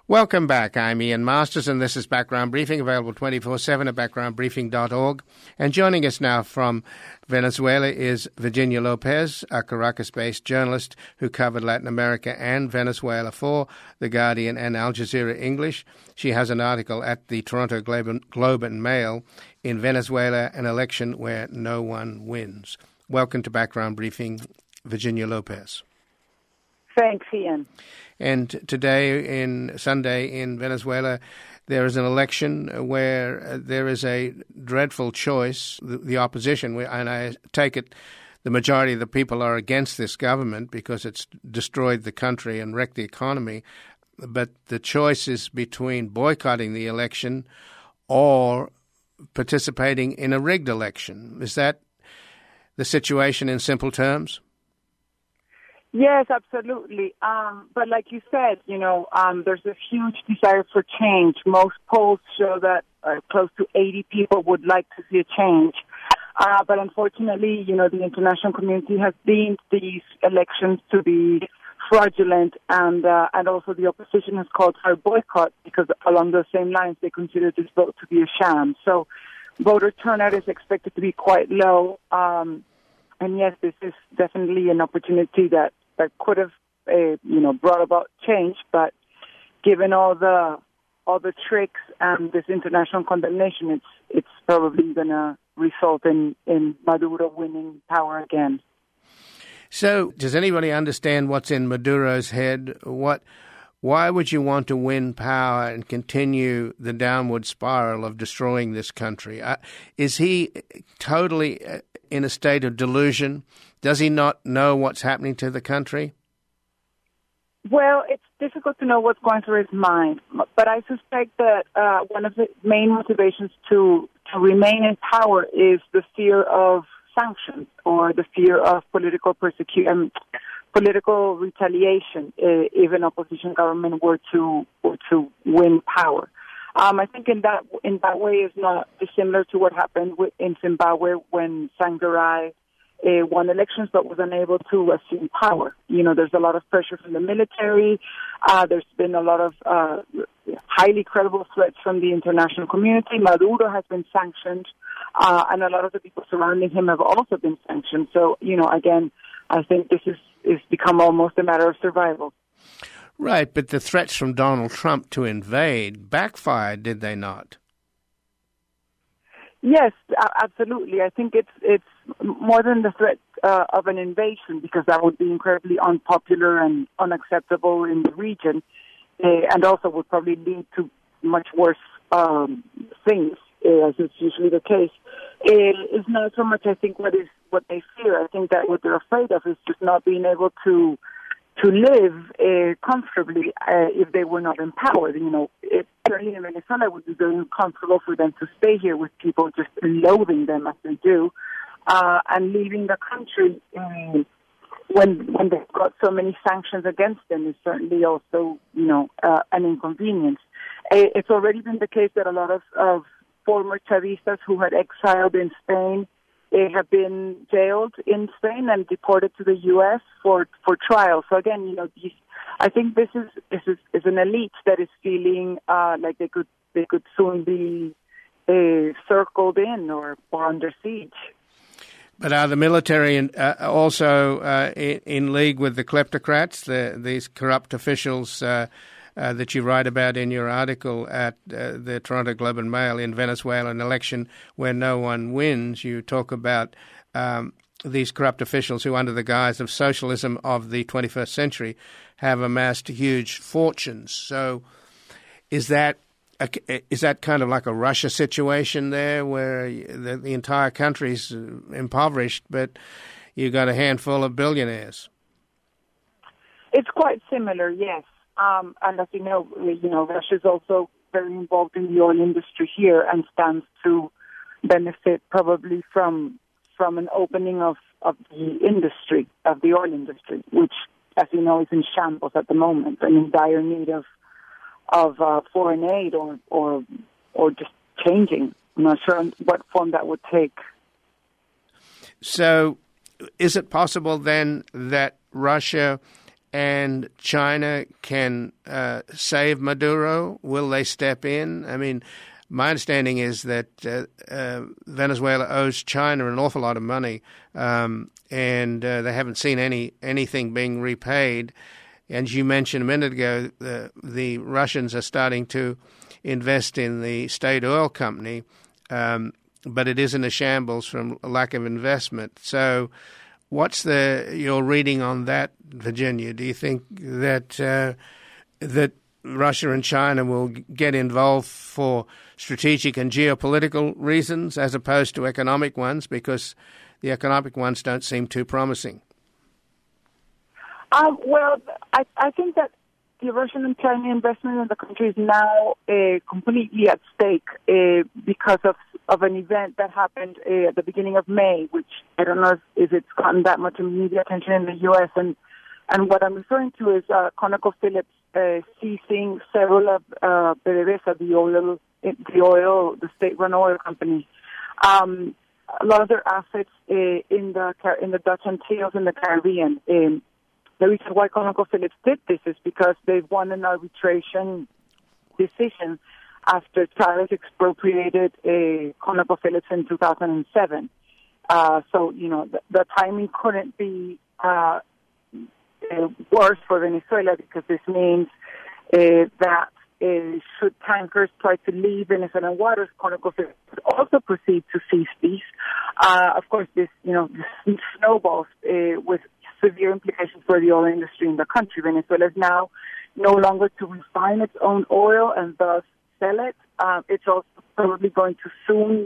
Welcome back. I'm Ian Masters, and this is Background Briefing, available 24/7 at backgroundbriefing.org. And joining us now from Venezuela is Virginia Lopez, a Caracas-based journalist who covered Latin America and Venezuela for The Guardian and Al Jazeera English. She has an article at the Toronto Globe and Mail, "In Venezuela, an Election Where No One Wins." Welcome to Background Briefing, Virginia Lopez. Thanks, Ian. And today, Sunday in Venezuela, there is an election where there is a dreadful choice. The opposition, and I take it the majority of the people are against this government because it's destroyed the country and wrecked the economy. But the choice is between boycotting the election or participating in a rigged election. Is that the situation in simple terms? Yes, absolutely. But like you said, there's a huge desire for change. Most polls show that close to 80 people would like to see a change. But unfortunately, the international community has deemed these elections to be fraudulent, and also the opposition has called for a boycott because along those same lines, they consider this vote to be a sham. So voter turnout is expected to be quite low. And yes, this is definitely an opportunity that could have, brought about change. But given all the tricks and this international condemnation, it's probably going to result in Maduro winning power again. So, does anybody understand what's in Maduro's head? Why would you want to win power and continue the downward spiral of destroying this country? Is he totally in a state of delusion? Does he not know what's happening to the country? Well, it's difficult to know what's going through his mind, but I suspect that one of the main motivations to remain in power is the fear of sanctions or the fear of political persecution, political retaliation if an opposition government were to win power. I think in that way is not dissimilar to what happened in Zimbabwe when Tsvangirai won elections but was unable to assume power. There's a lot of pressure from the military. There's been a lot of highly credible threats from the international community. Maduro has been sanctioned, and a lot of the people surrounding him have also been sanctioned. So, again, I think this is become almost a matter of survival. Right, but the threats from Donald Trump to invade backfired, did they not? Yes, absolutely. I think it's more than the threat of an invasion, because that would be incredibly unpopular and unacceptable in the region, and also would probably lead to much worse things, as is usually the case. It's not so much, I think, what they fear. I think that what they're afraid of is just not being able to live comfortably if they were not empowered. Certainly in Venezuela, it would be very uncomfortable for them to stay here with people just loathing them as they do, and leaving the country when they've got so many sanctions against them is certainly also, an inconvenience. It's already been the case that a lot of former Chavistas who had exiled in Spain have been jailed in Spain and deported to the U.S. for trial. So again, I think this is an elite that is feeling like they could soon be circled in or under siege. But are the military also in league with the kleptocrats, these corrupt officials that you write about in your article at the Toronto Globe and Mail, "In Venezuela, an Election Where No One Wins"? You talk about these corrupt officials who, under the guise of socialism of the 21st century, have amassed huge fortunes. So is that kind of like a Russia situation there, where the entire country's impoverished, but you got a handful of billionaires? It's quite similar, yes. And as you know, Russia is also very involved in the oil industry here and stands to benefit probably from an opening of the industry, of the oil industry, which, as you know, is in shambles at the moment and in dire need of foreign aid or just changing. I'm not sure what form that would take. So is it possible then that Russia and China can save Maduro? Will they step in? I mean, my understanding is that Venezuela owes China an awful lot of money, and they haven't seen anything being repaid. And you mentioned a minute ago, the Russians are starting to invest in the state oil company, but it is in a shambles from a lack of investment. So what's your reading on that, Virginia? Do you think that that Russia and China will get involved for strategic and geopolitical reasons as opposed to economic ones, because the economic ones don't seem too promising? Well, I think that the Russian and China investment in the country is now completely at stake because of an event that happened at the beginning of May, which I don't know if it's gotten that much media attention in the U.S. And what I'm referring to is ConocoPhillips seizing several of PDVSA, the state-run oil company. A lot of their assets in the Dutch Antilles in the Caribbean. The reason why ConocoPhillips did this is because they've won an arbitration decision after Chavez expropriated ConocoPhillips in 2007. So, the timing couldn't be worse for Venezuela, because this means that should tankers try to leave Venezuelan waters, ConocoPhillips would also proceed to seize these. Of course, this snowballs with severe implications for the oil industry in the country. Venezuela is now no longer to refine its own oil and thus sell it. It's also probably going to soon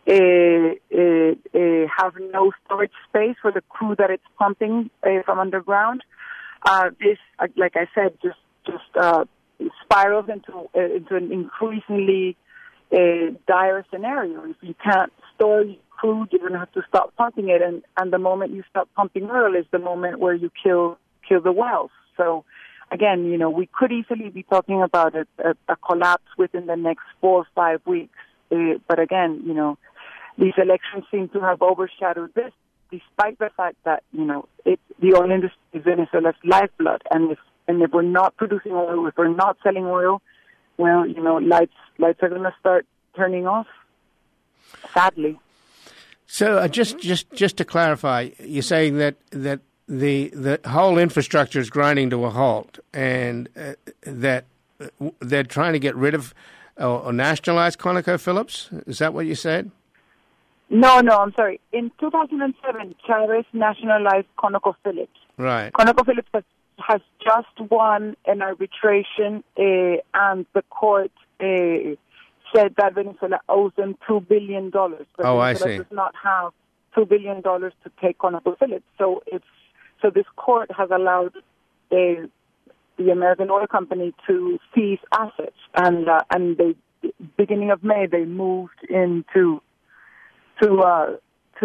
have no storage space for the crude that it's pumping from underground. This, like I said, just spirals into an increasingly dire scenario. If you can't store crude, you're going to have to stop pumping it, and the moment you stop pumping oil is the moment where you kill the wells. So, again, we could easily be talking about a collapse within the next 4 or 5 weeks. But again, these elections seem to have overshadowed this, despite the fact that the oil industry is Venezuela's lifeblood, and if we're not producing oil, if we're not selling oil, well, lights are going to start turning off, sadly. So just to clarify, you're saying that the whole infrastructure is grinding to a halt, and that they're trying to get rid of or nationalize ConocoPhillips? Is that what you said? No, I'm sorry. In 2007, Chavez nationalized ConocoPhillips. Right. ConocoPhillips has just won an arbitration, and the court said that Venezuela owes them $2 billion. But Venezuela I see. does not have $2 billion to take ConocoPhillips. So this court has allowed the American oil company to seize assets, and the beginning of May they moved into to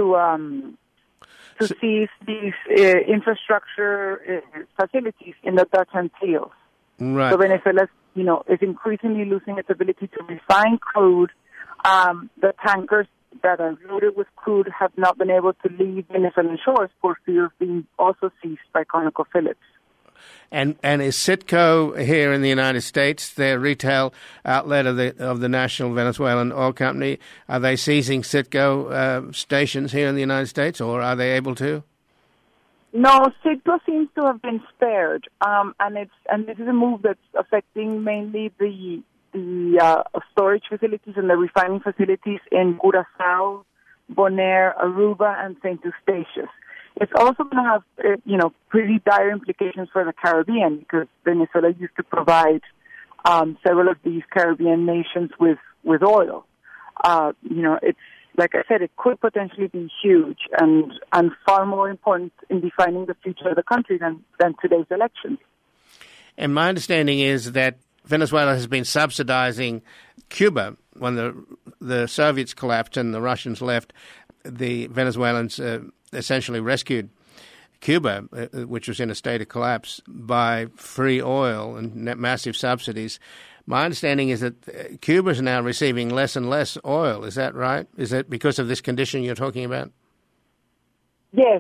seize these infrastructure facilities in the Dutch Antilles. Right. So Venezuela, is increasingly losing its ability to refine crude. The tankers that are loaded with crude have not been able to leave Venezuelan shores for fear of being also seized by ConocoPhillips. And is Citgo here in the United States, their retail outlet of the National Venezuelan Oil Company, are they seizing Citgo stations here in the United States, or are they able to? No, Citgo seems to have been spared, and this is a move that's affecting mainly the storage facilities and the refining facilities in Curaçao, Bonaire, Aruba, and St. Eustatius. It's also going to have, pretty dire implications for the Caribbean, because Venezuela used to provide several of these Caribbean nations with oil. It's, like I said, it could potentially be huge and far more important in defining the future of the country than today's elections. And my understanding is that Venezuela has been subsidizing Cuba. When the Soviets collapsed and the Russians left, the Venezuelans essentially rescued Cuba, which was in a state of collapse, by free oil and massive subsidies. My understanding is that Cuba is now receiving less and less oil. Is that right? Is that because of this condition you're talking about? Yes.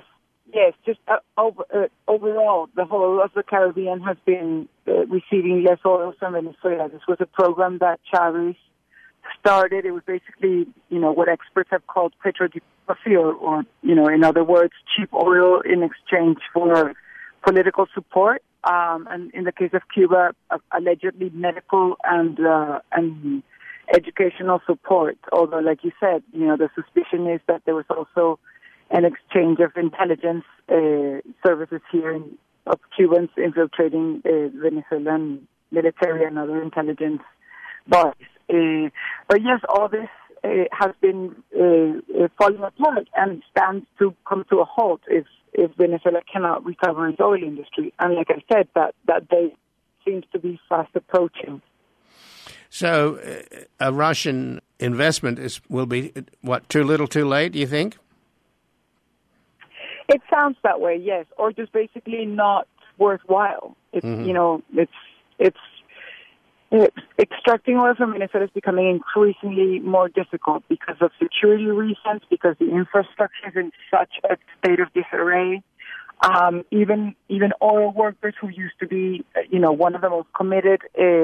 Yes, just overall, the whole of the Caribbean has been receiving less oil from Venezuela. This was a program that Chavez started. It was basically, what experts have called petrodiplomacy, or in other words, cheap oil in exchange for political support. And in the case of Cuba, allegedly medical and educational support. Although, like you said, the suspicion is that there was also an exchange of intelligence services here of Cubans infiltrating Venezuelan military and other intelligence bodies. But yes, all this has been falling apart and stands to come to a halt if Venezuela cannot recover its oil industry. And like I said, that day seems to be fast approaching. So a Russian investment will be, too little too late, do you think? It sounds that way, yes, or just basically not worthwhile. It's it's extracting oil from Venezuela is becoming increasingly more difficult because of security reasons, because the infrastructure is in such a state of disarray. Even oil workers who used to be, one of the most committed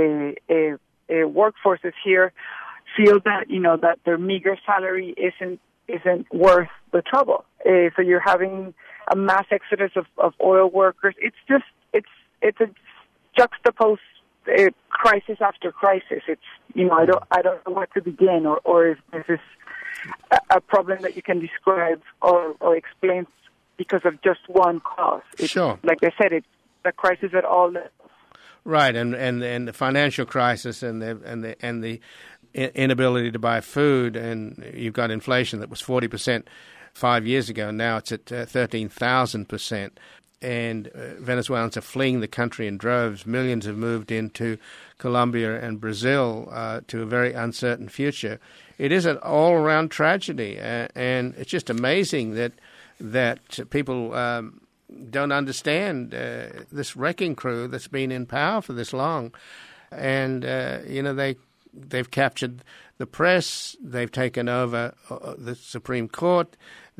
workforces here, feel that that their meager salary isn't worth the trouble. So you're having a mass exodus of oil workers. It's a juxtaposed crisis after crisis. It's I don't know where to begin, or if this is a problem that you can describe or explain because of just one cause. Sure. Like I said, it's a crisis at all levels. Right, and the financial crisis and the inability to buy food, and you've got inflation that was 40% 5 years ago. Now it's at 13,000%. And Venezuelans are fleeing the country in droves. Millions have moved into Colombia and Brazil to a very uncertain future. It is an all-around tragedy, and it's just amazing that people don't understand this wrecking crew that's been in power for this long. And, they've captured the press, they've taken over the Supreme Court,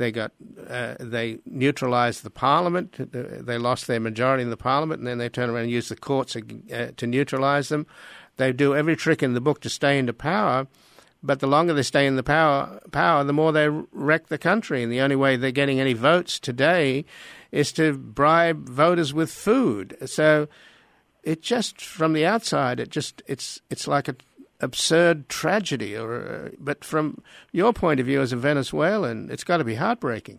they neutralized the parliament, they lost their majority in the parliament, and then they turn around and use the courts to neutralize them. They do every trick in the book to stay into power, but the longer they stay in the power, the more they wreck the country. And the only way they're getting any votes today is to bribe voters with food. So it just, from the outside, it's like an absurd tragedy. But from your point of view as a Venezuelan, it's got to be heartbreaking.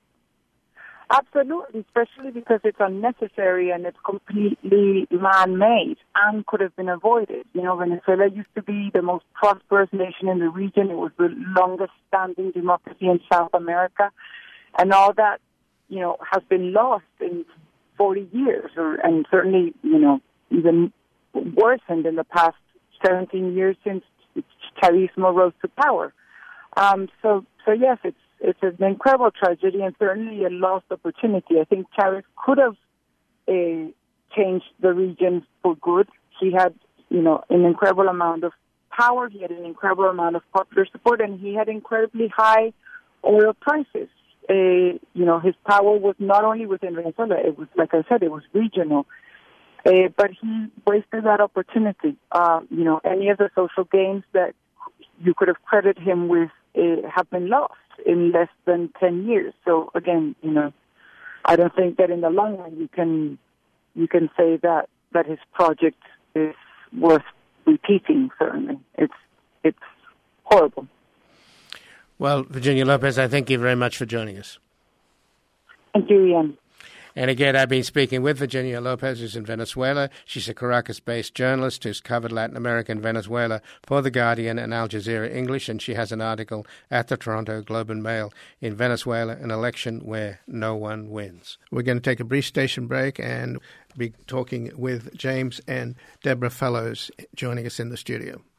Absolutely, especially because it's unnecessary and it's completely man-made and could have been avoided. Venezuela used to be the most prosperous nation in the region. It was the longest-standing democracy in South America. And all that, has been lost in 40 years, and certainly, even worsened in the past 17 years since Chavismo rose to power. So yes, it's an incredible tragedy and certainly a lost opportunity. I think Chavez could have changed the region for good. He had, an incredible amount of power. He had an incredible amount of popular support, and he had incredibly high oil prices. His power was not only within Venezuela. It was, like I said, it was regional. But he wasted that opportunity. Any of the social gains that you could have credited him with have been lost in less than 10 years. So again, I don't think that in the long run you can say that his project is worth repeating. Certainly, it's horrible. Well, Virginia Lopez, I thank you very much for joining us. Thank you, Ian. And again, I've been speaking with Virginia Lopez, who's in Venezuela. She's a Caracas-based journalist who's covered Latin America and Venezuela for The Guardian and Al Jazeera English, and she has an article at the Toronto Globe and Mail, In Venezuela, an Election Where No One Wins. We're going to take a brief station break and be talking with James and Deborah Fellows joining us in the studio.